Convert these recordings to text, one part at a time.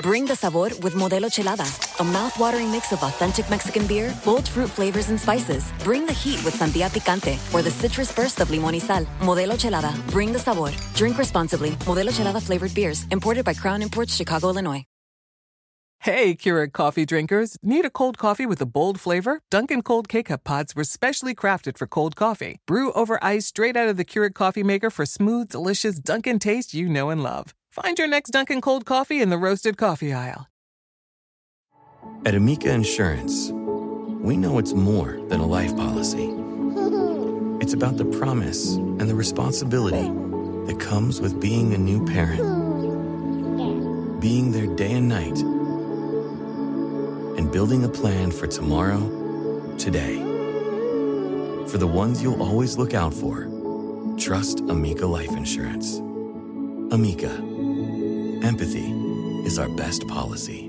Bring the sabor with Modelo Chelada, a mouth-watering mix of authentic Mexican beer, bold fruit flavors and spices. Bring the heat with Sandía Picante or the citrus burst of Limón y Sal. Modelo Chelada. Bring the sabor. Drink responsibly. Modelo Chelada flavored beers, imported by Crown Imports, Chicago, Illinois. Hey, Keurig coffee drinkers. Need a cold coffee with a bold flavor? Dunkin' Cold K-Cup pods were specially crafted for cold coffee. Brew over ice straight out of the Keurig coffee maker for smooth, delicious Dunkin' taste you know and love. Find your next Dunkin' Cold coffee in the roasted coffee aisle. At Amica Insurance, we know it's more than a life policy. It's about the promise and the responsibility that comes with being a new parent. Being there day and night, and building a plan for tomorrow, today. For the ones you'll always look out for, trust Amica Life Insurance. Amica. Empathy is our best policy.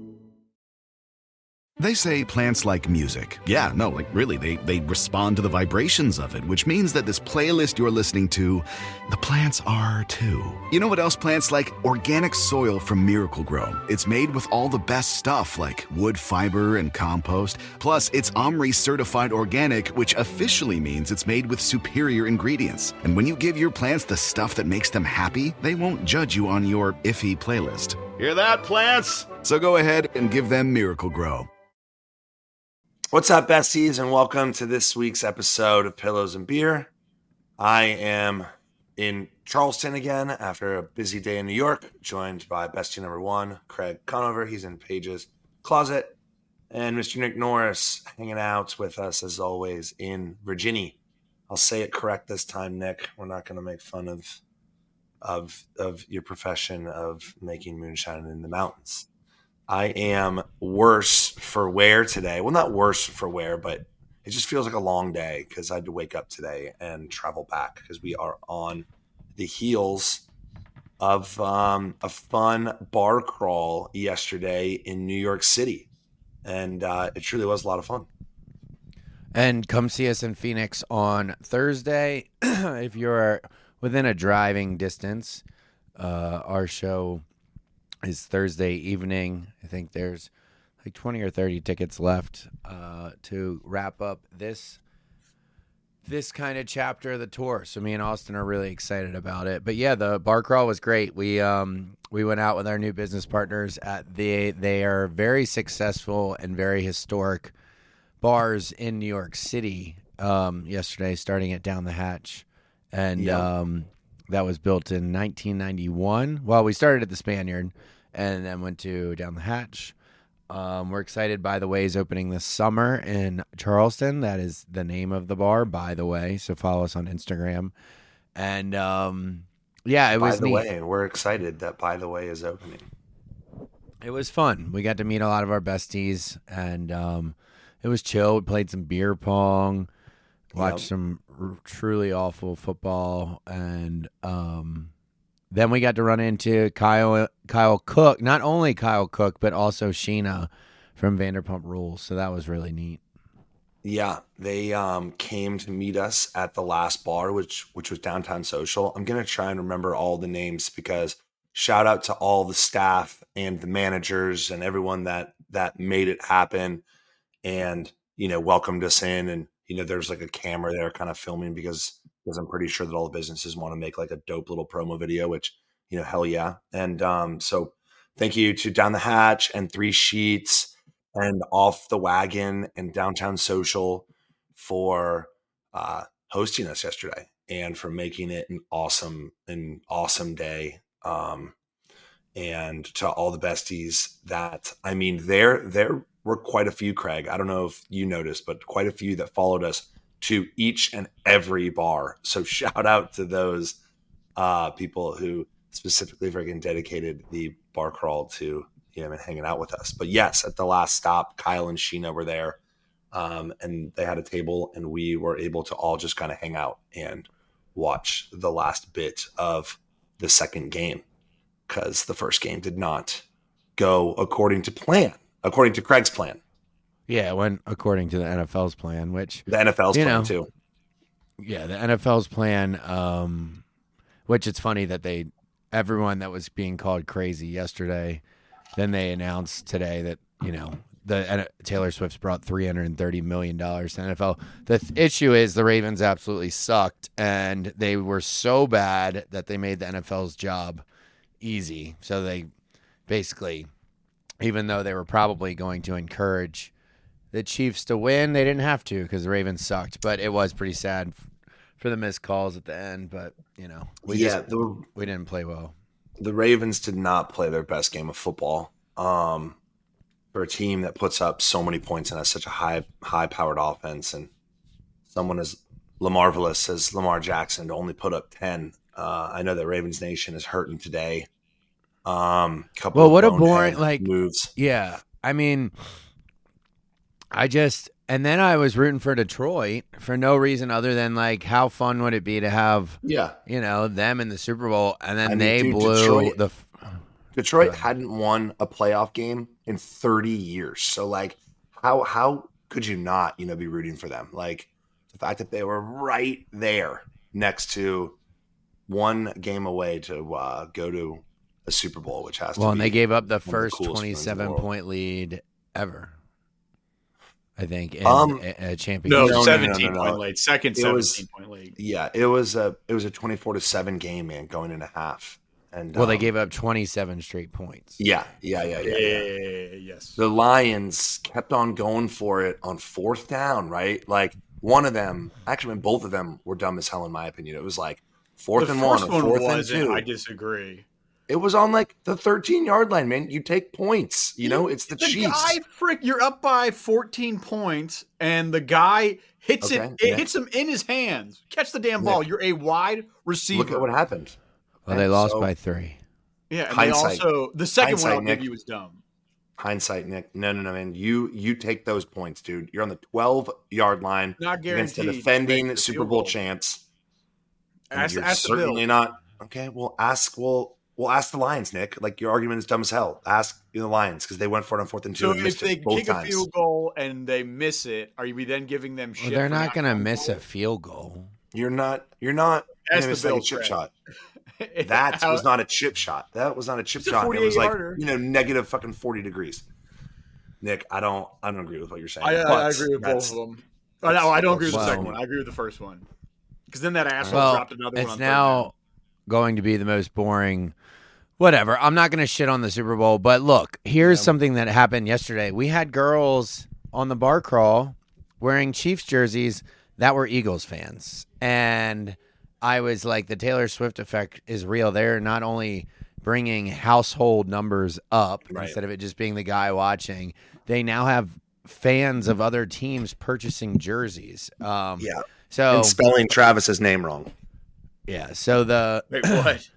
They say plants like music. Yeah, no, like really, they respond to the vibrations of it, which means that this playlist you're listening to, the plants are too. You know what else plants like? Organic soil from Miracle-Gro. It's made with all the best stuff like wood fiber and compost. Plus, it's OMRI certified organic, which officially means it's made with superior ingredients. And when you give your plants the stuff that makes them happy, they won't judge you on your iffy playlist. Hear that, plants? So go ahead and give them Miracle-Gro. What's up, besties, and welcome to this week's episode of Pillows and Beer. I am in Charleston again after a busy day in New York, joined by bestie number one, Craig Conover. He's in Paige's closet. And Mr. Nick Norris hanging out with us, as always, in Virginia. I'll say it correct this time, Nick. We're not going to make fun of your profession of making moonshine in the mountains. I am worse for wear today. Well, not worse for wear, but it just feels like a long day because I had to wake up today and travel back because we are on the heels of a fun bar crawl yesterday in New York City. And it truly was a lot of fun. And come see us in Phoenix on Thursday. If you're within a driving distance, our show is Thursday evening. I think there's like 20 or 30 tickets left to wrap up this kind of chapter of the tour. So me and Austin are really excited about it. But yeah, the bar crawl was great. We went out with our new business partners at they are very successful and very historic bars in New York City yesterday, starting at Down the Hatch. And that was built in 1991. Well, we started at the Spaniard and then went to Down the Hatch. We're excited, by the way, is opening this summer in Charleston. That is the name of the bar, by the way. So follow us on Instagram. And yeah, it was neat. By the way, we're excited that By the Way is opening. It was fun. We got to meet a lot of our besties, and it was chill. We played some beer pong, watched some truly awful football, and then we got to run into Kyle Cook. Not only Kyle Cook, but also Sheena from Vanderpump Rules. So that was really neat. Yeah, they came to meet us at the last bar, which was Downtown Social. I'm going to try and remember all the names because shout out to all the staff and the managers and everyone that made it happen and, welcomed us in. And, there's like a camera there kind of filming because I'm pretty sure that all the businesses want to make like a dope little promo video, which, hell yeah. And so thank you to Down the Hatch and Three Sheets and Off the Wagon and Downtown Social for hosting us yesterday and for making it an awesome day. And to all the besties there were quite a few, Craig. I don't know if you noticed, but quite a few that followed us to each and every bar. So shout out to those people who specifically freaking dedicated the bar crawl to and hanging out with us. But yes, at the last stop, Kyle and Sheena were there, and they had a table, and we were able to all just kind of hang out and watch the last bit of the second game because the first game did not go according to plan, according to Craig's plan. Yeah, it went according to the NFL's plan, which the NFL's plan too. Yeah, the NFL's plan, which it's funny that everyone that was being called crazy yesterday then they announced today that, Taylor Swift's brought $330 million to NFL. The issue is the Ravens absolutely sucked, and they were so bad that they made the NFL's job easy. So they basically, even though they were probably going to encourage the Chiefs to win, they didn't have to because the Ravens sucked. But it was pretty sad for the missed calls at the end. But, we didn't play well. The Ravens did not play their best game of football. For a team that puts up so many points and has such a high-powered offense, and someone as LaMarvelous as Lamar Jackson to only put up 10. I know that Ravens Nation is hurting today. What a boring moves. Yeah, I mean, and then I was rooting for Detroit for no reason other than how fun would it be to have them in the Super Bowl, and then blew Detroit hadn't won a playoff game in 30 years. So how could you not, be rooting for them? The fact that they were right there next to one game away to go to a Super Bowl, which has to be. Well, and they gave up the first 27-point lead ever, I think, in a championship. No, 17-point lead. Second 17-point lead. Yeah, it was a 24-7 game, man, going into half. And they gave up 27 straight points. Yeah. Yes. The Lions kept on going for it on fourth down, right? One of them, actually, both of them were dumb as hell, in my opinion. It was fourth and one, or fourth and two. I disagree. It was on the 13-yard line, man. You take points. It's the Chiefs. You're up by 14 points, and the guy hits hits him in his hands. Catch the damn ball. You're a wide receiver. Look at what happened. Well, they lost by 3. Yeah, and the second one I'll give you was dumb. Hindsight, Nick. No, man. You take those points, dude. You're on the 12-yard line against the defending Super Bowl champs. You're certainly not. Okay, we'll ask the Lions, Nick. Your argument is dumb as hell. Ask the Lions because they went for it on 4th and 2. So and missed if they it both kick times. a field goal and they miss it, are you then giving them shit? Well, they're not going to miss a field goal. You're not. That's the a chip shot. That was not a chip shot. That was not a chip shot. It was negative fucking 40 degrees. Nick, I don't agree with what you're saying. I agree with both of them. No, I don't agree with the second one. I agree with the first one. Because then that asshole dropped another one. It's now going to be the most boring. Whatever. I'm not going to shit on the Super Bowl, but look, here's something that happened yesterday. We had girls on the bar crawl wearing Chiefs jerseys that were Eagles fans, and I was like, the Taylor Swift effect is real. They're not only bringing household numbers up instead of it just being the guy watching. They now have fans of other teams purchasing jerseys. So and spelling Travis's name wrong. Yeah. So wait, what?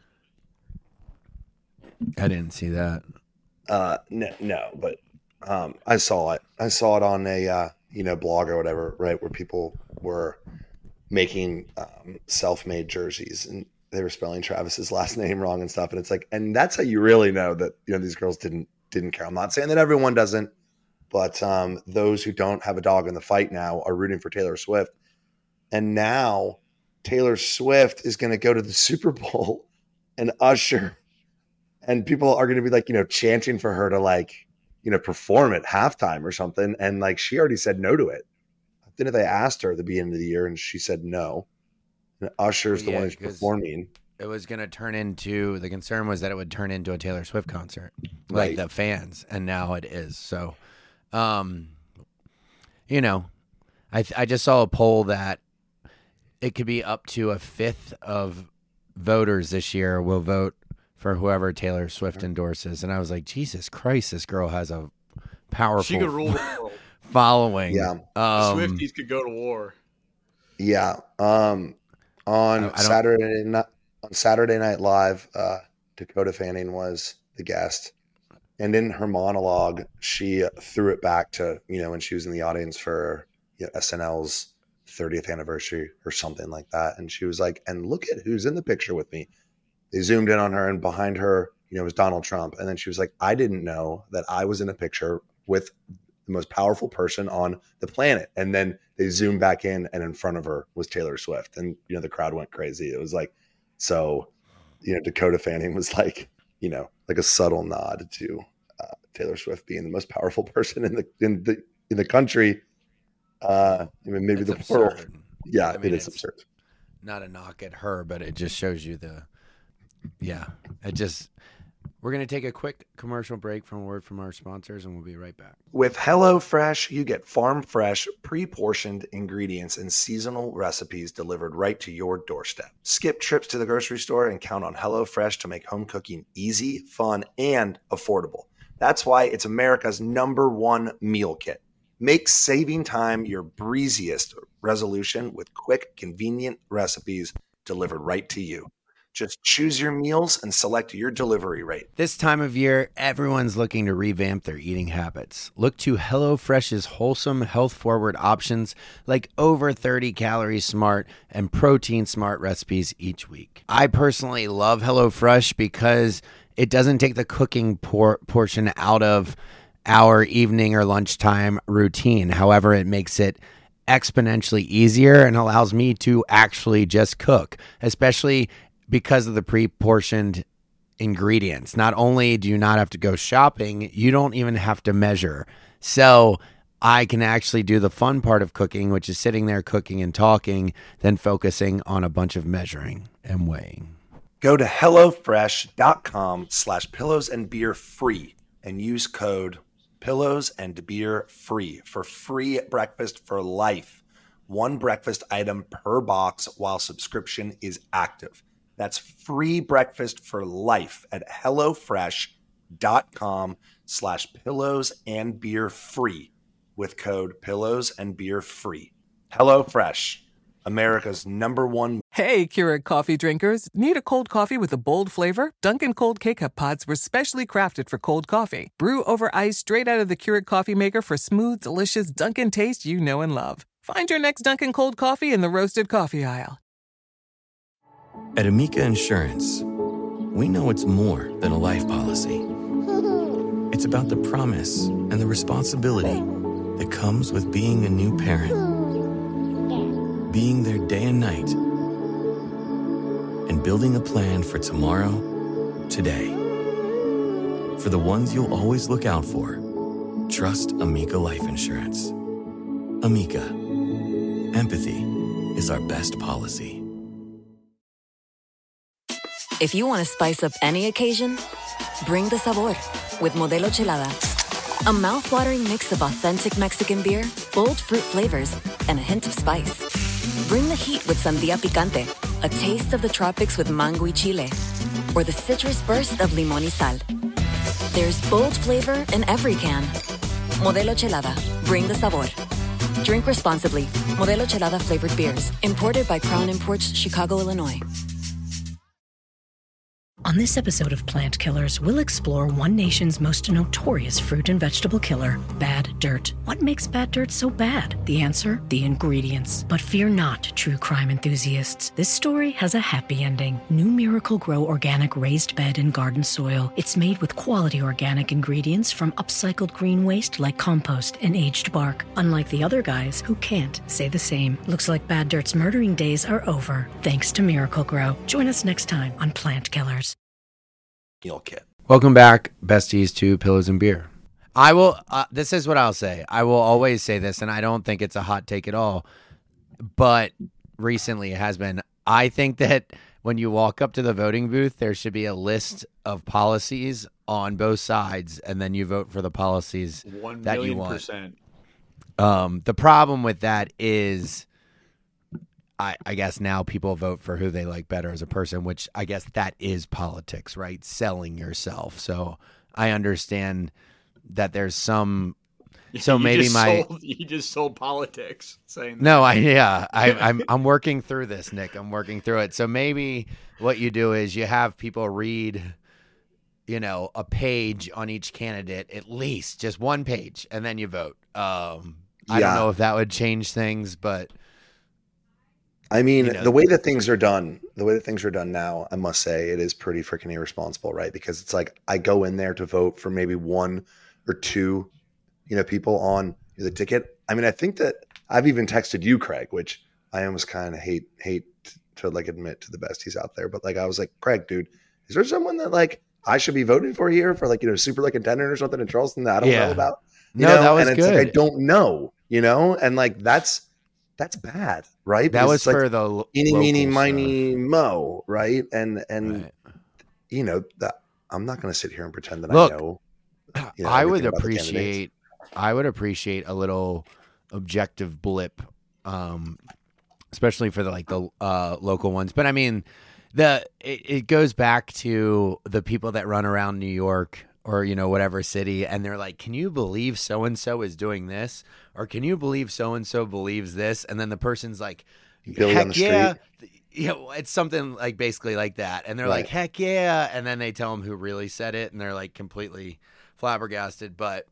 I didn't see that. No, but I saw it. I saw it on a blog or whatever, right, where people were making self-made jerseys, and they were spelling Travis's last name wrong and stuff. And it's and that's how you really know that these girls didn't care. I'm not saying that everyone doesn't, but those who don't have a dog in the fight now are rooting for Taylor Swift. And now Taylor Swift is going to go to the Super Bowl and usher, and people are going to be chanting for her to perform at halftime or something. And she already said no to it. Then they asked her at the beginning of the year, and she said no. And Usher's the one who's performing. It was going to turn into, the concern was that it would turn into a Taylor Swift concert, the fans, and now it is. So, I just saw a poll that it could be up to a fifth of voters this year will vote for whoever Taylor Swift endorses. And I was like, Jesus Christ, this girl has a powerful She could rule the world. Following. Yeah. Swifties could go to war. Yeah. On Saturday Night Live, Dakota Fanning was the guest. And in her monologue, she threw it back to, when she was in the audience for SNL's 30th anniversary or something like that. And she was like, and look at who's in the picture with me. They zoomed in on her, and behind her, was Donald Trump. And then she was like, I didn't know that I was in a picture with the most powerful person on the planet. And then they zoomed back in, and in front of her was Taylor Swift. And, the crowd went crazy. It was Dakota Fanning was like a subtle nod to Taylor Swift being the most powerful person in the country, maybe It's the world. absurd. Yeah, it is absurd. Not a knock at her, but it just shows you we're going to take a quick commercial break from a word from our sponsors, and we'll be right back. With HelloFresh, you get farm fresh, pre-portioned ingredients and seasonal recipes delivered right to your doorstep. Skip trips to the grocery store and count on HelloFresh to make home cooking easy, fun, and affordable. That's why it's America's #1 meal kit. Make saving time your breeziest resolution with quick, convenient recipes delivered right to you. Just choose your meals and select your delivery rate. This time of year, everyone's looking to revamp their eating habits. Look to HelloFresh's wholesome, health-forward options like over 30 calorie smart and protein smart recipes each week. I personally love HelloFresh because it doesn't take the cooking portion out of our evening or lunchtime routine. However, it makes it exponentially easier and allows me to actually just cook, especially because of the pre-portioned ingredients. Not only do you not have to go shopping, you don't even have to measure. So I can actually do the fun part of cooking, which is sitting there cooking and talking, then focusing on a bunch of measuring and weighing. Go to HelloFresh.com/pillowsandbeerfree and use code pillowsandbeerfree for free breakfast for life. One breakfast item per box while subscription is active. That's free breakfast for life at HelloFresh.com/pillowsandbeerfree with code pillowsandbeerfree. HelloFresh, America's #1. Hey, Keurig coffee drinkers. Need a cold coffee with a bold flavor? Dunkin' Cold K-Cup pods were specially crafted for cold coffee. Brew over ice straight out of the Keurig coffee maker for smooth, delicious Dunkin' taste you know and love. Find your next Dunkin' Cold coffee in the roasted coffee aisle. At Amica Insurance, we know it's more than a life policy. It's about the promise and the responsibility that comes with being a new parent. Being there day and night, and building a plan for tomorrow, today. For the ones you'll always look out for, trust Amica Life Insurance. Amica, empathy is our best policy. If you want to spice up any occasion, bring the sabor with Modelo Chelada. A mouth-watering mix of authentic Mexican beer, bold fruit flavors, and a hint of spice. Bring the heat with Sandía Picante, a taste of the tropics with mango y chile, or the citrus burst of limón y sal. There's bold flavor in every can. Modelo Chelada. Bring the sabor. Drink responsibly. Modelo Chelada flavored beers. Imported by Crown Imports, Chicago, Illinois. On this episode of Plant Killers, we'll explore one nation's most notorious fruit and vegetable killer, bad dirt. What makes bad dirt so bad? The answer? The ingredients. But fear not, true crime enthusiasts. This story has a happy ending. New Miracle-Gro organic raised bed and garden soil. It's made with quality organic ingredients from upcycled green waste like compost and aged bark. Unlike the other guys who can't say the same. Looks like bad dirt's murdering days are over, thanks to Miracle-Gro. Join us next time on Plant Killers. Meal kit. Welcome back, besties, to Pillows and Beer. I will, this is what I'll say. I will always say this, and I don't think it's a hot take at all, but recently it has been. I think that when you walk up to the voting booth, there should be a list of policies on both sides, and then you vote for the policies that you want. 1,000,000%. The problem with that is, I guess now people vote for who they like better as a person, which I guess that is politics, right? Selling yourself. So I understand that there's some. So maybe you just sold politics saying that. No, I'm working through this, Nick. I'm working through it. So maybe what you do is you have people read, a page on each candidate, at least just one page, and then you vote. I don't know if that would change things, but. I mean, the way that things are done now, I must say it is pretty freaking irresponsible, right? Because it's like I go in there to vote for maybe one or two, people on the ticket. I mean, I think that I've even texted you, Craig, which I almost kind of hate to like admit to the besties out there. But like, I was like, Craig, dude, is there someone that like I should be voting for here for like, super like contender or something in Charleston that I don't know about. That was and it's good. Like, I don't know, and like that's bad, right? That was like, for the eeny, meeny, miny, mo, right? And right. That I'm not going to sit here and pretend that Look, I know. I would appreciate a little objective blip, especially for the local ones. But I mean, it goes back to the people that run around New York or whatever city, and they're like, "Can you believe so and so is doing this?" Or "Can you believe so and so believes this?" And then the person's like, Billy on the "Heck street. yeah!" It's something like basically like that, and they're like, "Heck yeah!" And then they tell them who really said it, and they're like completely flabbergasted. But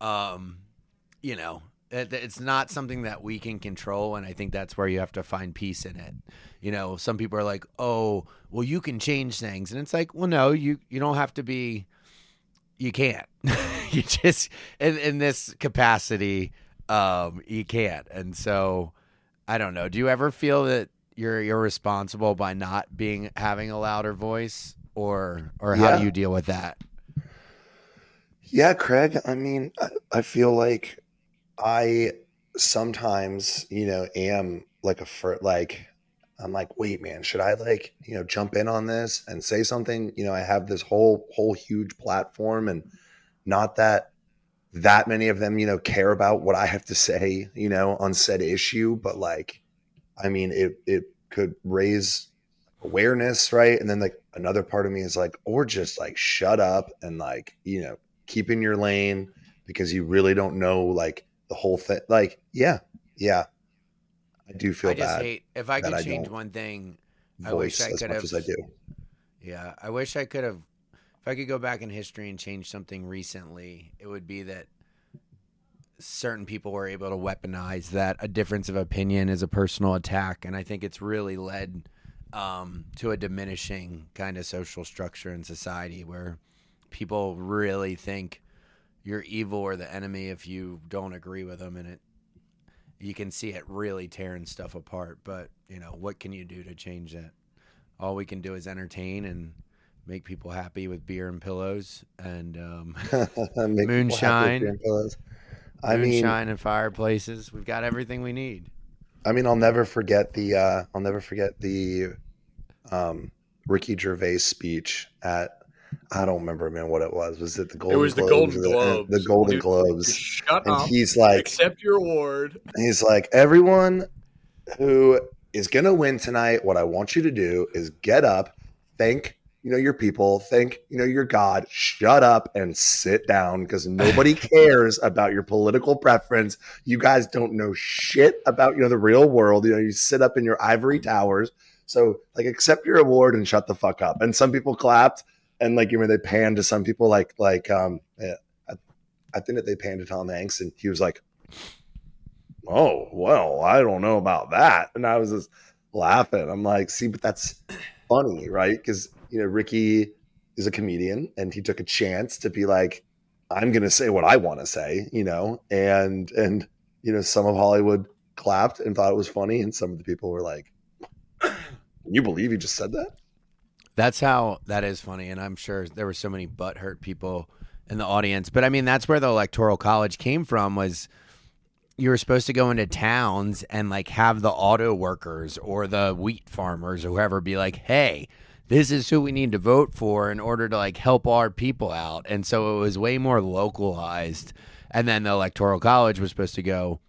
it's not something that we can control, and I think that's where you have to find peace in it. Some people are like, "Oh, well, you can change things," and it's like, well, no, you don't have to be. You can't. You just in this capacity, you can't. And so, I don't know. Do you ever feel that you're responsible by not having a louder voice, or how do you deal with that? Yeah, Craig. I mean, I feel like I sometimes, am like I'm like, wait, man, should I jump in on this and say something? I have this whole huge platform, and not that many of them, care about what I have to say, on said issue. But like, I mean, it could raise awareness, right? And then like another part of me is like, or just like shut up and like, keep in your lane, because you really don't know like the whole thing. Like, yeah. I do feel bad. I just hate, if I could change one thing, I wish I could have. As much as I do. Yeah, I wish I could have. If I could go back in history and change something recently, it would be that certain people were able to weaponize that a difference of opinion is a personal attack, and I think it's really led to a diminishing kind of social structure in society where people really think you're evil or the enemy if you don't agree with them, and you can see it really tearing stuff apart. But, what can you do to change that? All we can do is entertain and make people happy with beer and pillows and moonshine. Moonshine and fireplaces. We've got everything we need. I mean, I'll never forget the Ricky Gervais speech at, I don't remember, man, what it was. Was it the Golden Globes? It was the Golden Globes. The Golden Globes. Shut and up. He's like, accept your award. He's like, everyone who is going to win tonight, what I want you to do is get up, thank, your people, thank, your God, shut up and sit down, because nobody cares about your political preference. You guys don't know shit about, the real world. You sit up in your ivory towers. So like, accept your award and shut the fuck up. And some people clapped. And like, they panned to some people I think that they panned to Tom Hanks, and he was like, "Oh, well, I don't know about that." And I was just laughing. I'm like, see, but that's funny, right? Because, Ricky is a comedian, and he took a chance to be like, I'm going to say what I want to say, and some of Hollywood clapped and thought it was funny. And some of the people were like, "Can you believe you just said that?" That is funny, and I'm sure there were so many butthurt people in the audience. But I mean, that's where the Electoral College came from. Was you were supposed to go into towns and like have the auto workers or the wheat farmers or whoever be like, "Hey, this is who we need to vote for in order to like help our people out." And so it was way more localized. And then the Electoral College was supposed to go,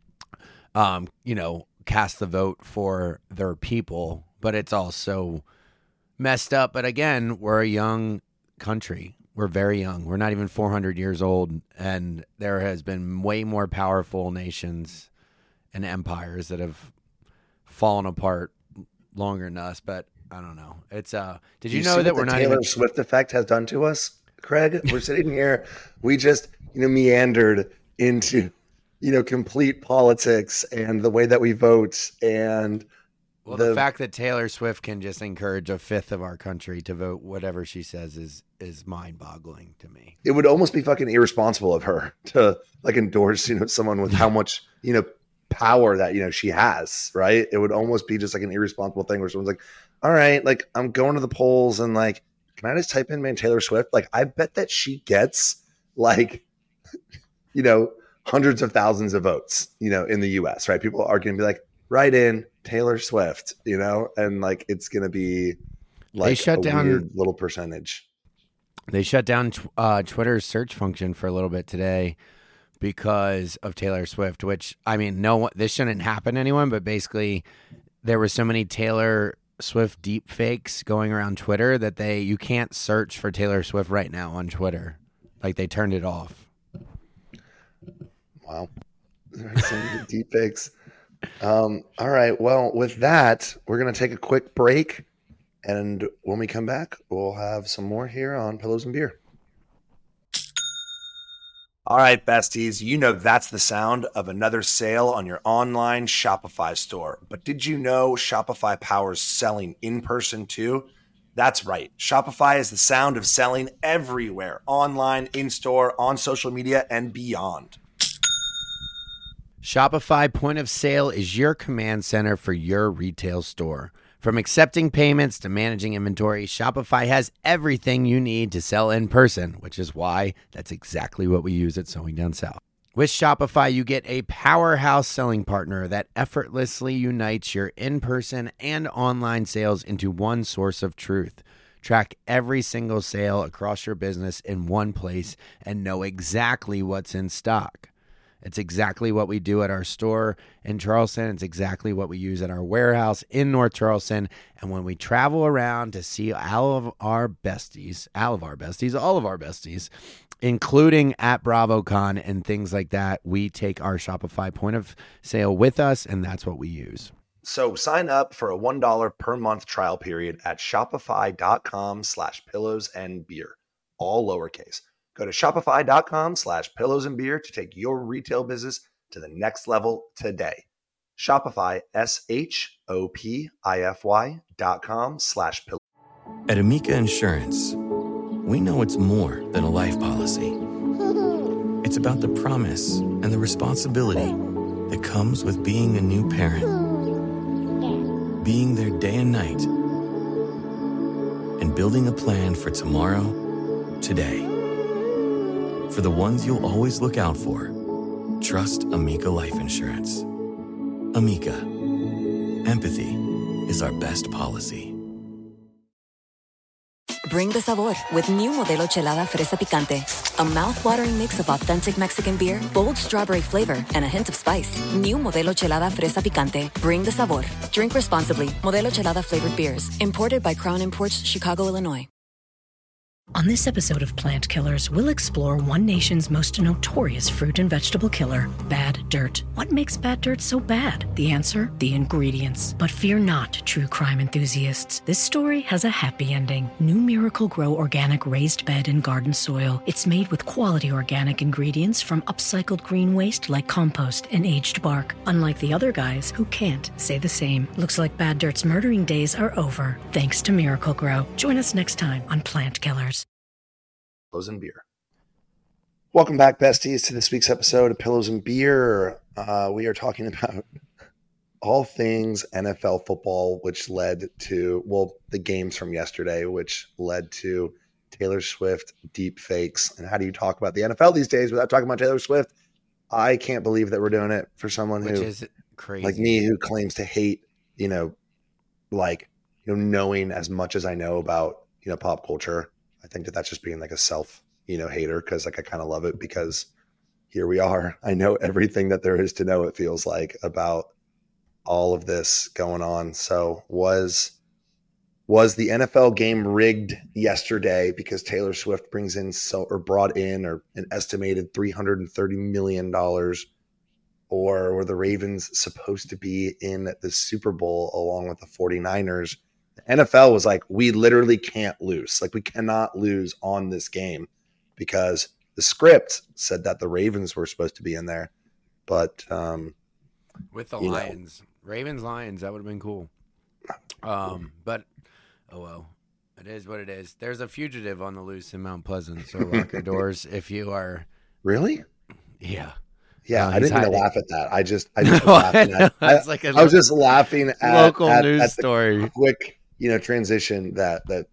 cast the vote for their people. But it's also messed up. But again, we're a young country. We're very young. We're not even 400 years old, and there has been way more powerful nations and empires that have fallen apart longer than us. But I don't know. It's did you know that we're not Taylor even Swift effect has done to us, Craig? We're sitting here, we just meandered into complete politics and the way that we vote. And well, the fact that Taylor Swift can just encourage a fifth of our country to vote whatever she says is mind-boggling to me. It would almost be fucking irresponsible of her to like endorse, someone with how much, power that, she has, right? It would almost be just like an irresponsible thing where someone's like, all right, like I'm going to the polls and like can I just type in, man, Taylor Swift? Like, I bet that she gets like, you know, hundreds of thousands of votes, you know, in the US, right? People are going to be like, write in Taylor Swift, you know, and like, it's going to be like weird little percentage. They shut down Twitter's search function for a little bit today because of Taylor Swift, which, I mean, this shouldn't happen to anyone, but basically there were so many Taylor Swift deep fakes going around Twitter that you can't search for Taylor Swift right now on Twitter. Like, they turned it off. Wow. Some deep fakes. All right. Well, with that, we're going to take a quick break. And when we come back, we'll have some more here on Pillows and Beer. All right, besties, you know that's the sound of another sale on your online Shopify store. But did you know Shopify powers selling in person too? That's right. Shopify is the sound of selling everywhere, online, in-store, on social media, and beyond. Shopify Point of Sale is your command center for your retail store. From accepting payments to managing inventory, Shopify has everything you need to sell in person, which is why that's exactly what we use at Sewing Down South. With Shopify, you get a powerhouse selling partner that effortlessly unites your in-person and online sales into one source of truth. Track every single sale across your business in one place and know exactly what's in stock. It's exactly what we do at our store in Charleston. It's exactly what we use at our warehouse in North Charleston. And when we travel around to see all of our besties, including at BravoCon and things like that, we take our Shopify Point of Sale with us, and that's what we use. So sign up for a $1 per month trial period at shopify.com/pillowsandbeer, all lowercase. Go to shopify.com/pillowsandbeer to take your retail business to the next level today. Shopify, SHOPIFY.com/pillow. At Amica Insurance, we know it's more than a life policy. It's about the promise and the responsibility that comes with being a new parent. Being there day and night. And building a plan for tomorrow, today. For the ones you'll always look out for, trust Amica Life Insurance. Amica. Empathy is our best policy. Bring the sabor with new Modelo Chelada Fresa Picante. A mouth-watering mix of authentic Mexican beer, bold strawberry flavor, and a hint of spice. New Modelo Chelada Fresa Picante. Bring the sabor. Drink responsibly. Modelo Chelada flavored beers. Imported by Crown Imports, Chicago, Illinois. On this episode of Plant Killers, we'll explore one nation's most notorious fruit and vegetable killer, bad dirt. What makes bad dirt so bad? The answer? The ingredients. But fear not, true crime enthusiasts. This story has a happy ending. New Miracle-Gro organic raised bed and garden soil. It's made with quality organic ingredients from upcycled green waste like compost and aged bark. Unlike the other guys who can't say the same. Looks like bad dirt's murdering days are over, thanks to Miracle-Gro. Join us next time on Plant Killers. Pillows and Beer. Welcome back, besties, to this week's episode of Pillows and Beer. We are talking about all things NFL football, which led to, well, the games from yesterday, which led to Taylor Swift deep fakes. And how do you talk about the NFL these days without talking about Taylor Swift? I can't believe that we're doing it for someone who is crazy, like me, who claims to hate, knowing as much as I know about, pop culture. I think that that's just being like a self, hater, because like I kind of love it because here we are. I know everything that there is to know, it feels like, about all of this going on. So was the NFL game rigged yesterday because Taylor Swift brought in an estimated $330 million, or were the Ravens supposed to be in the Super Bowl along with the 49ers? NFL was like, we literally can't lose. Like, we cannot lose on this game because the script said that the Ravens were supposed to be in there. But with the Lions, Ravens-Lions, that would have been cool. But, oh well, it is what it is. There's a fugitive on the loose in Mount Pleasant, so lock your doors if you are. Really? Yeah. Yeah, I didn't even laugh at that. I was laughing at, I was just laughing at local news story. Quick, transition that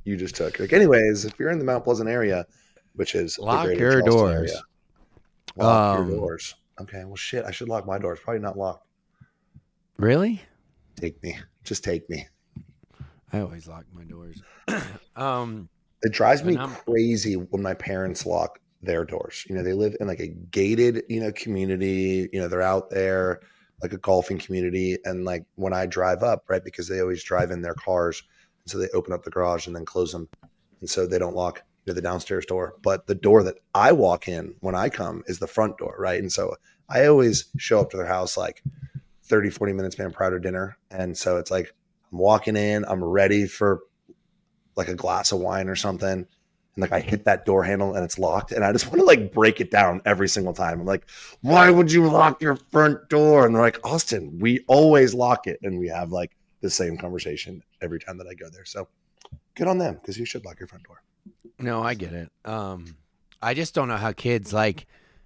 you just took. Like, anyways, if you're in the Mount Pleasant area, which is lock the your doors. Area, lock your doors. Okay, well, shit, I should lock my doors. Probably not locked. Really? Take me. Just take me. I always lock my doors. It drives me crazy when my parents lock their doors. You know, they live in like a gated, community. You know, they're out there like a golfing community. And like when I drive up, right, because they always drive in their cars. And so they open up the garage and then close them. And so they don't lock the downstairs door. But the door that I walk in when I come is the front door, right? And so I always show up to their house like 30, 40 minutes, man, prior to dinner. And so it's like I'm walking in, I'm ready for like a glass of wine or something. And like I hit that door handle and it's locked. And I just want to like break it down every single time. I'm like, why would you lock your front door? And they're like, Austin, we always lock it. And we have like the same conversation every time that I go there. So good on them, because you should lock your front door. No, I get it. I just don't know how kids like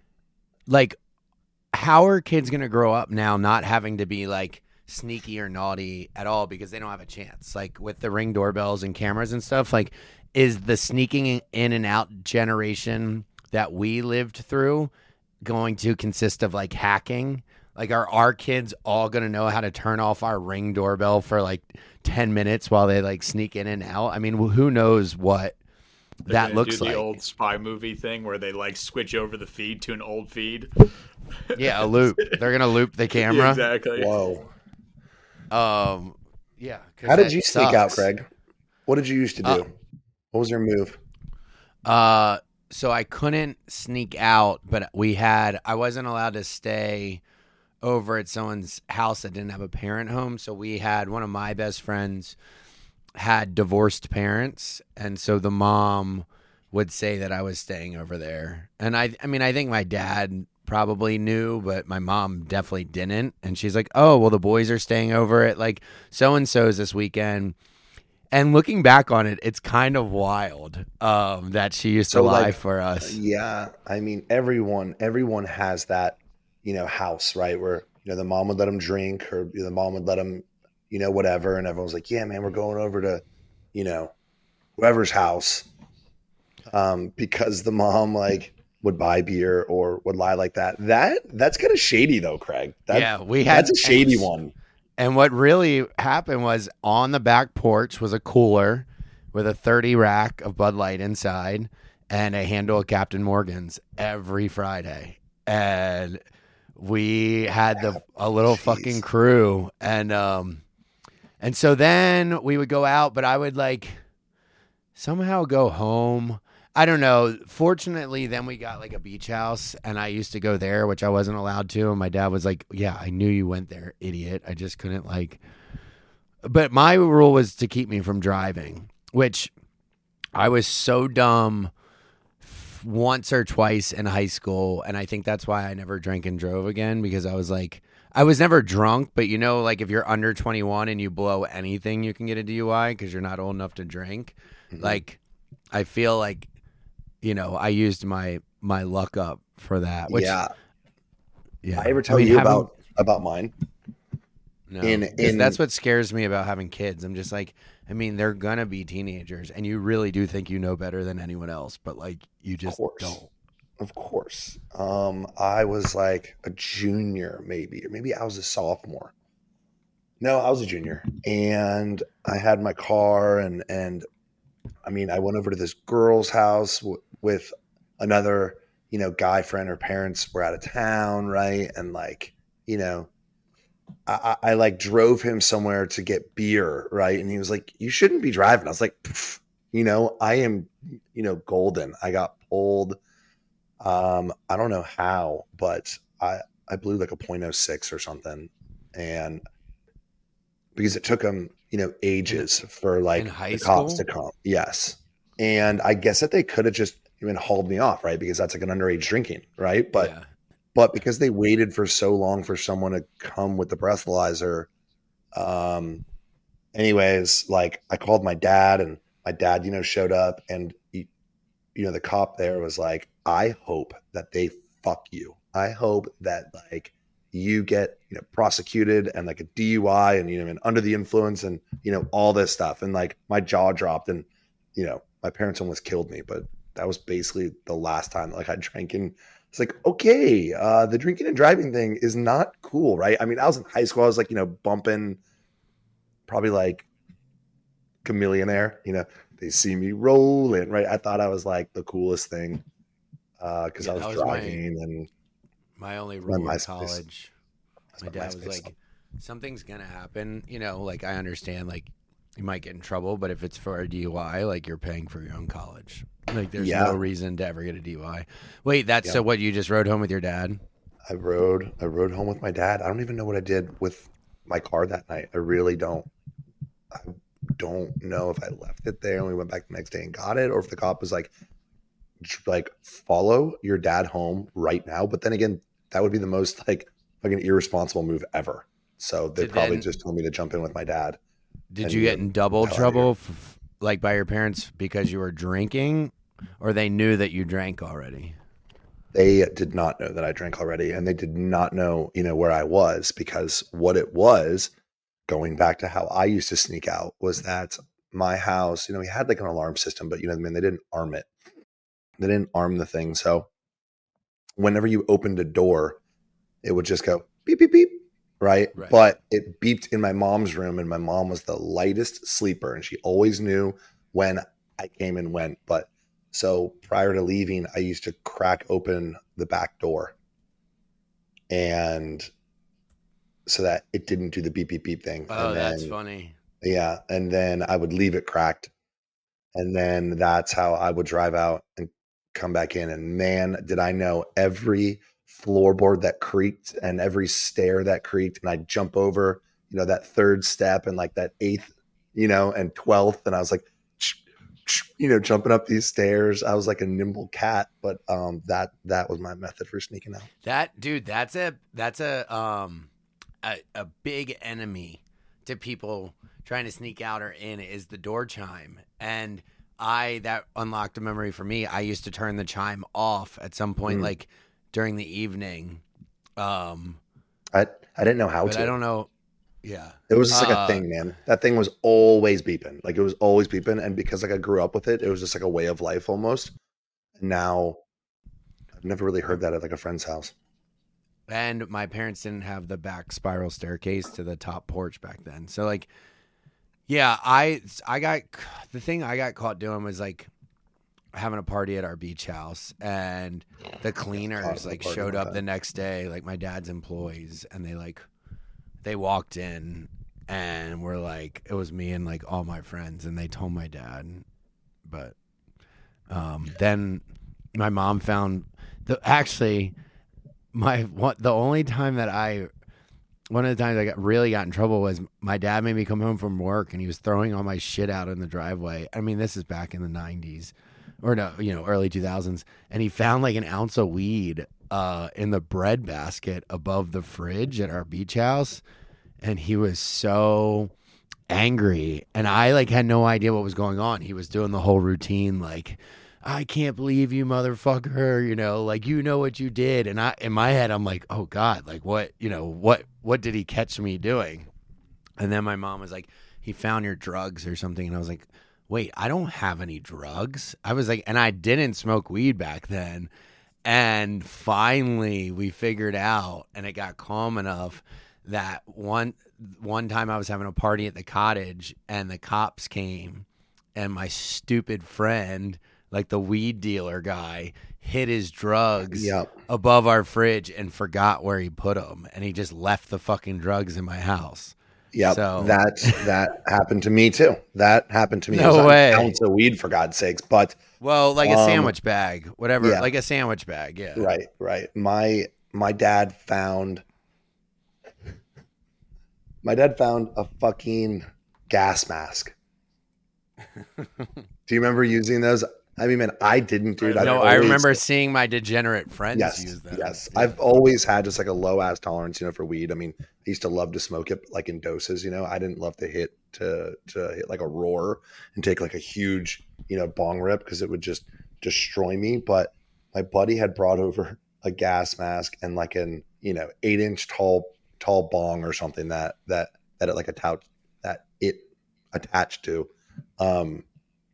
how are kids going to grow up now not having to be like sneaky or naughty at all because they don't have a chance. Like with the Ring doorbells and cameras and stuff, like is the sneaking in and out generation that we lived through going to consist of like hacking? Like are our kids all going to know how to turn off our Ring doorbell for like 10 minutes while they like sneak in and out? I mean, who knows what that looks like. The old spy movie thing where they like switch over the feed to an old feed. Yeah, a loop. They're going to loop the camera. Exactly. Whoa. Yeah. How did you sneak out, Craig? What did you used to do? What was your move? So I couldn't sneak out, but I wasn't allowed to stay over at someone's house that didn't have a parent home. So we had one of my best friends had divorced parents. And so the mom would say that I was staying over there. And I mean, I think my dad probably knew, but my mom definitely didn't. And she's like, oh, well, the boys are staying over at like so-and-so's this weekend. And looking back on it, it's kind of wild that she used to lie for us. Yeah. I mean, everyone has that, house, right? Where, the mom would let them drink or the mom would let them, whatever. And everyone's like, yeah, man, we're going over to, whoever's house. Because the mom like would buy beer or would lie like that. That's kind of shady though, Craig. That's a shady one. And what really happened was on the back porch was a cooler with a 30 rack of Bud Light inside and a handle of Captain Morgan's every Friday. And we had a little fucking crew. And so then we would go out, but I would like somehow go home. I don't know. Fortunately, then we got like a beach house and I used to go there, which I wasn't allowed to. And my dad was like, yeah, I knew you went there, idiot. I just couldn't but my rule was to keep me from driving, which I was so dumb once or twice in high school. And I think that's why I never drank and drove again, because I was like, I was never drunk, but like if you're under 21 and you blow anything, you can get a DUI because you're not old enough to drink. Mm-hmm. Like, I feel like, I used my luck up for that. Which, yeah. I ever tell you about mine? No, that's what scares me about having kids. I'm just like, I mean, they're gonna be teenagers, and you really do think you know better than anyone else, but like you just don't. Of course. I was like a junior, maybe, or maybe I was a sophomore. No, I was a junior, and I had my car, and I mean, I went over to this girl's house with another, guy friend. Her parents were out of town, right? And like, I like drove him somewhere to get beer, right? And he was like, you shouldn't be driving. I was like, I am, golden. I got pulled. I don't know how, but I blew like a .06 or something. And because it took him, ages for like the cops to come. Yes. And I guess that they could have just even hauled me off, right? Because that's like an underage drinking, right? But because they waited for so long for someone to come with the breathalyzer, anyways, like I called my dad and my dad, showed up and the cop there was like, I hope that they fuck you. I hope that like you get, prosecuted and like a DUI and, and under the influence and, all this stuff. And like my jaw dropped and my parents almost killed me, but that was basically the last time like I drank. And it's like, okay, the drinking and driving thing is not cool, right? I mean, I was in high school. I was like, bumping probably like Chameleonaire, they see me rolling, right? I thought I was like the coolest thing because I was driving and my only rule in college. My dad was like, something's going to happen, like I understand, like you might get in trouble, but if it's for a DUI, like you're paying for your own college. Like there's no reason to ever get a DUI. Wait, so what, you just rode home with your dad? I rode home with my dad. I don't even know what I did with my car that night. I really don't. I don't know if I left it there and we went back the next day and got it, or if the cop was like follow your dad home right now. But then again, that would be the most like fucking irresponsible move ever. So they probably just told me to jump in with my dad. Did you get in double trouble like by your parents because you were drinking, or they knew that you drank already? They did not know that I drank already, and they did not know, where I was, because what it was, going back to how I used to sneak out, was that my house, we had like an alarm system, but they didn't arm it. They didn't arm the thing. So whenever you opened a door, it would just go beep, beep, beep. Right. But it beeped in my mom's room, and my mom was the lightest sleeper, and she always knew when I came and went. But so prior to leaving, I used to crack open the back door, and so that it didn't do the beep, beep, beep thing. Oh, that's funny. Yeah. And then I would leave it cracked, and then that's how I would drive out and come back in. And man, did I know every floorboard that creaked and every stair that creaked, and I'd jump over, that third step and like that eighth, and 12th. And I was like, jumping up these stairs. I was like a nimble cat, but that was my method for sneaking out. That's a big enemy to people trying to sneak out or in is the door chime. And that unlocked a memory for me. I used to turn the chime off at some point, like during the evening. I didn't know how to. I don't know. Yeah. It was just like a thing, man. That thing was always beeping. Like it was always beeping. And because like I grew up with it, it was just like a way of life almost. And now I've never really heard that at like a friend's house. And my parents didn't have the back spiral staircase to the top porch back then. So like, yeah, the thing I got caught doing was like having a party at our beach house, and the cleaners like showed up the next day, like my dad's employees, and they walked in and were like, it was me and like all my friends, and they told my dad. But then my mom found one of the times I really got in trouble was my dad made me come home from work, and he was throwing all my shit out in the driveway. I mean, this is back in the 90s. Or no, early 2000s. And he found like an ounce of weed in the bread basket above the fridge at our beach house. And he was so angry. And I like had no idea what was going on. He was doing the whole routine, like, I can't believe you, motherfucker, like, what you did. And in my head, I'm like, oh God, like what did he catch me doing? And then my mom was like, he found your drugs or something. And I was like, wait, I don't have any drugs. I was like, and I didn't smoke weed back then. And finally we figured out, and it got calm enough that one time I was having a party at the cottage, and the cops came, and my stupid friend, like the weed dealer guy, hid his drugs above our fridge and forgot where he put them. And he just left the fucking drugs in my house. Yep, so that happened to me too. That happened to me. No way. An ounce of weed, for God's sakes. But like a sandwich bag, whatever. Yeah. Like a sandwich bag. Yeah. Right. My dad found a fucking gas mask. Do you remember using those? I mean, man, I didn't, dude. No, I remember seeing my degenerate friends use them. Yes, yeah. I've always had just like a low ass tolerance, for weed. I mean, I used to love to smoke it like in doses. I didn't love to hit like a roar and take like a huge, bong rip, because it would just destroy me. But my buddy had brought over a gas mask and like an 8-inch tall bong or something that it like attached to.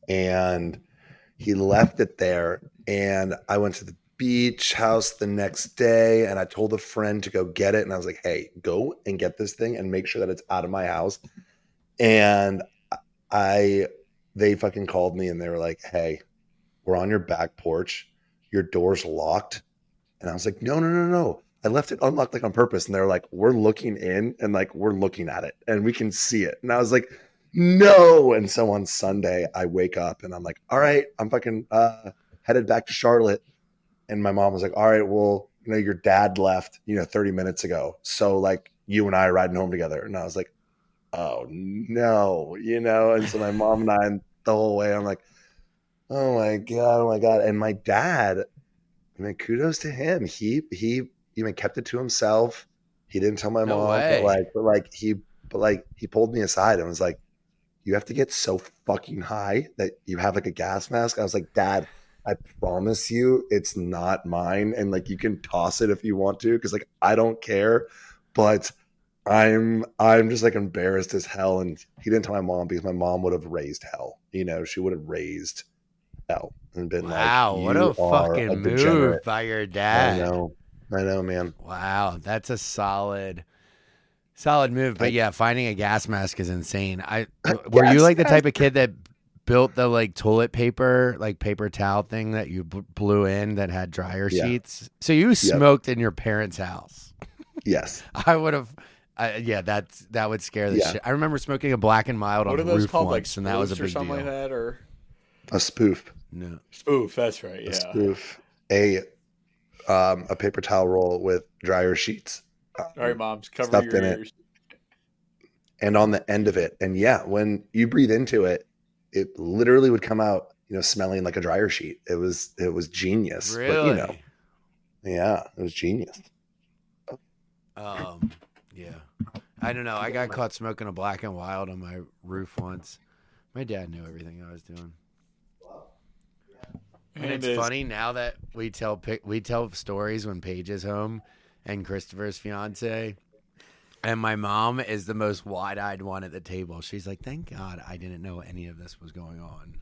and he left it there. And I went to the beach house the next day, and I told a friend to go get it. And I was like, hey, go and get this thing and make sure that it's out of my house. And they fucking called me and they were like, hey, we're on your back porch. Your door's locked. And I was like, no. I left it unlocked like on purpose. And they're like, we're looking in and like, we're looking at it and we can see it. And I was like, no. And so on Sunday I wake up and I'm like, all right, I'm fucking headed back to Charlotte. And my mom was like, all right, well, your dad left, 30 minutes ago. So like you and I are riding home together. And I was like, oh no, and so my mom and I the whole way, I'm like, oh my God. And my dad, kudos to him. He even kept it to himself. He didn't tell my mom, but he pulled me aside and was like, you have to get so fucking high that you have like a gas mask. I was like, Dad, I promise you it's not mine. And like, you can toss it if you want to. Cause like, I don't care, but I'm just like embarrassed as hell. And he didn't tell my mom because my mom would have raised hell. She would have raised hell and been wow, like, what a fucking move by your dad. I know, man. Wow, that's a solid move. But yeah, finding a gas mask is insane. Were you like the type of kid that built the like toilet paper, like paper towel thing that you blew in that had dryer sheets? So you smoked in your parents' house? Yes. I would have. That would scare the shit. I remember smoking a Black and Mild on the roof once, like and that was a big deal. Like that, or a spoof. No, spoof. That's right. Yeah, a spoof. A paper towel roll with dryer sheets. All right, Moms, cover your ears. And on the end of it, and when you breathe into it, it literally would come out, smelling like a dryer sheet. It was genius. Really? But, it was genius. Yeah. I don't know. I got caught smoking a Black and Wild on my roof once. My dad knew everything I was doing. And it's funny now that we tell stories when Paige is home and Christopher's fiance, and my mom is the most wide-eyed one at the table. She's like, thank God I didn't know any of this was going on.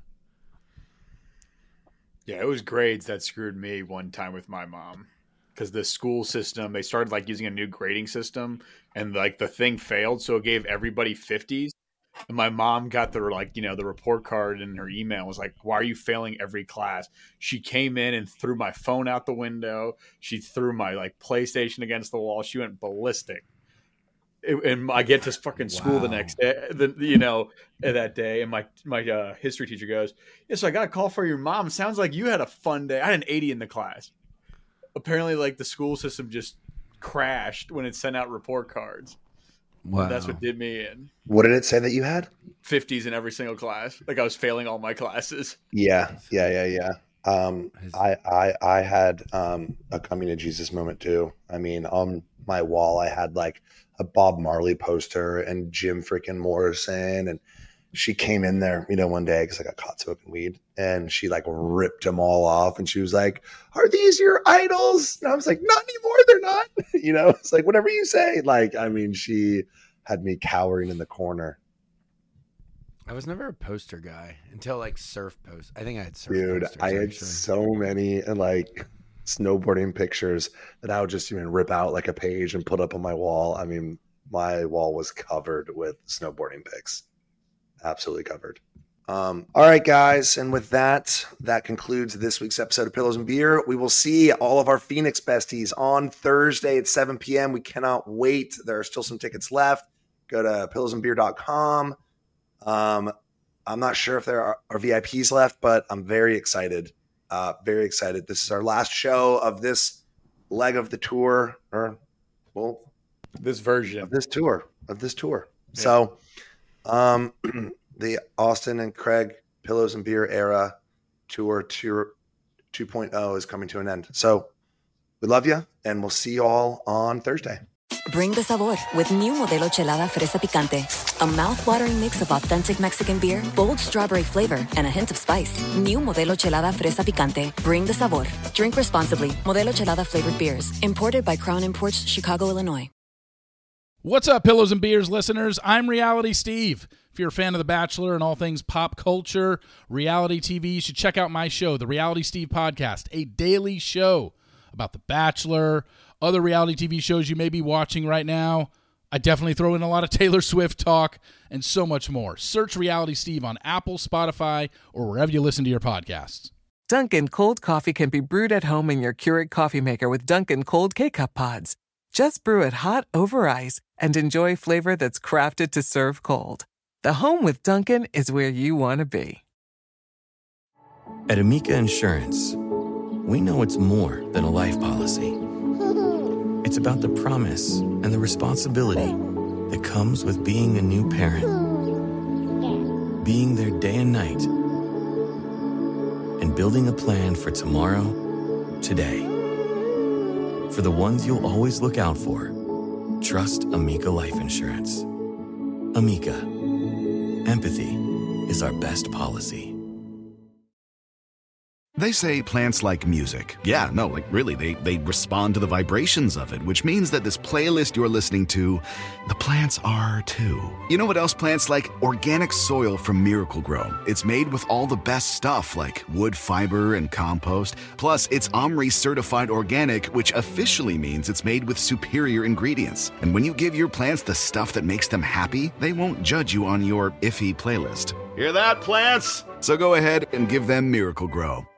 Yeah, it was grades that screwed me one time with my mom. Because the school system, they started like using a new grading system, and like the thing failed, so it gave everybody 50s. And my mom got the the report card in her email, was like, "Why are you failing every class?" She came in and threw my phone out the window. She threw my PlayStation against the wall. She went ballistic. And I get to fucking school the next day, that day, and my history teacher goes, "Yeah, so I got a call for your mom. Sounds like you had a fun day." I had an 80 in the class. Apparently, the school system just crashed when it sent out report cards. Wow. And that's what did me in. What did it say that you had? 50s in every single class. Like I was failing all my classes. Yeah. I had a coming to Jesus moment too. I mean, on my wall, I had like a Bob Marley poster and Jim freaking Morrison, and she came in there, one day because I got caught smoking weed, and she ripped them all off, and she was like, "Are these your idols?" And I was like, "Not anymore, they're not." It's like, whatever you say. She had me cowering in the corner. I was never a poster guy until surf post. I think I had surf posters. I had so many and snowboarding pictures that I would just even rip out a page and put up on my wall. I mean, my wall was covered with snowboarding pics. Absolutely covered. All right, guys. And with that concludes this week's episode of Pillows and Beer. We will see all of our Phoenix besties on Thursday at 7 p.m. We cannot wait. There are still some tickets left. Go to pillowsandbeer.com. I'm not sure if there are VIPs left, but I'm very excited. Very excited. This is our last show of this leg of the tour, this version of this tour. Yeah. So, the Austin and Craig Pillows and Beer era tour 2.0 is coming to an end. So we love you, and we'll see you all on Thursday. Bring the sabor with new Modelo Chelada Fresa Picante. A mouth-watering mix of authentic Mexican beer, bold strawberry flavor, and a hint of spice. New Modelo Chelada Fresa Picante. Bring the sabor. Drink responsibly. Modelo Chelada flavored beers. Imported by Crown Imports, Chicago, Illinois. What's up, Pillows and Beers listeners? I'm Reality Steve. If you're a fan of The Bachelor and all things pop culture, reality TV, you should check out my show, The Reality Steve Podcast, a daily show about The Bachelor, other reality TV shows you may be watching right now. I definitely throw in a lot of Taylor Swift talk and so much more. Search Reality Steve on Apple, Spotify, or wherever you listen to your podcasts. Dunkin' cold coffee can be brewed at home in your Keurig coffee maker with Dunkin' cold K-Cup pods. Just brew it hot over ice and enjoy flavor that's crafted to serve cold. The home with Dunkin' is where you want to be. At Amica Insurance, we know it's more than a life policy. It's about the promise and the responsibility that comes with being a new parent. Being there day and night. And building a plan for tomorrow, today. For the ones you'll always look out for, trust Amica Life Insurance. Amica. Empathy is our best policy. They say plants like music. Yeah, no, like really, they respond to the vibrations of it, which means that this playlist you're listening to, the plants are too. You know what else plants like? Organic soil from Miracle-Gro. It's made with all the best stuff like wood fiber and compost. Plus, it's OMRI certified organic, which officially means it's made with superior ingredients. And when you give your plants the stuff that makes them happy, they won't judge you on your iffy playlist. Hear that, plants? So go ahead and give them Miracle-Gro.